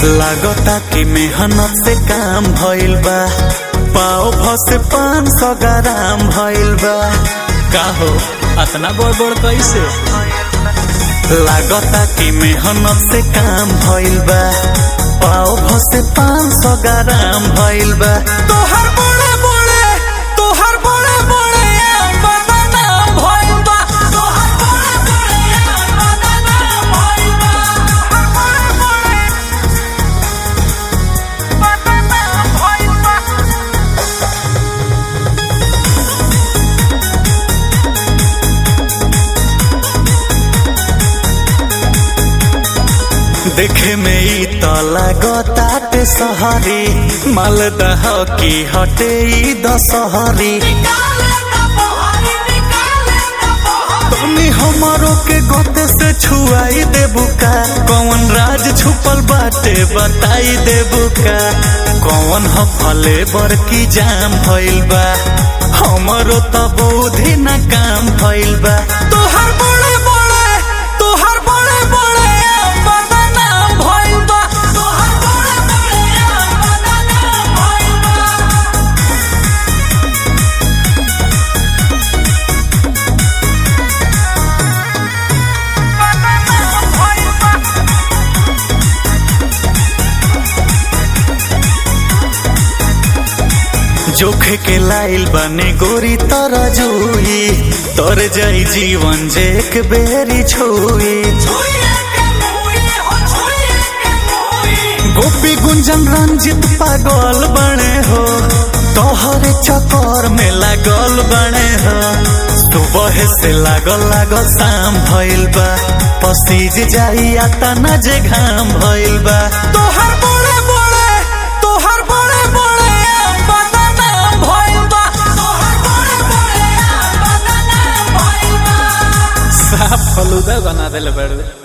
लागता कि मेहनत से काम भइल बा, पाव भसे 500 ग्राम भइल बा। का हो अतना बड़ कैसे? लागता कि मेहनत से काम भइल बा, पाव भसे 500 ग्राम भइल बा। तोहर बड़े बदनाम भइल बा, तोहर बड़े बदनाम भइल बा, बदनाम भइल बा। देखे में ई त लागताटे सहरी, मालदह की हटे ई दशहरी। तनी हमारो के गोते से छुआई देबू का, कौन राज छुपल बाटे बताई देबू का। कौन ह फले बर की जाम भइल बा, हमारो त बुद्धि न काम भइल बा। तोहर बड़े जोखे के लाइल बने गोरी तर जुई, तर जाई जीवन जे एक बेरी छुई। गोपी गुंजन रंजित पागल बने हो, तोहरे चक्कर में लागल बने हो। सुबह से लागल शाम भइल बा, पसीज जाई आता न जे घाम भइल बा। तोहर साफ फलूदा बना देले बड़े।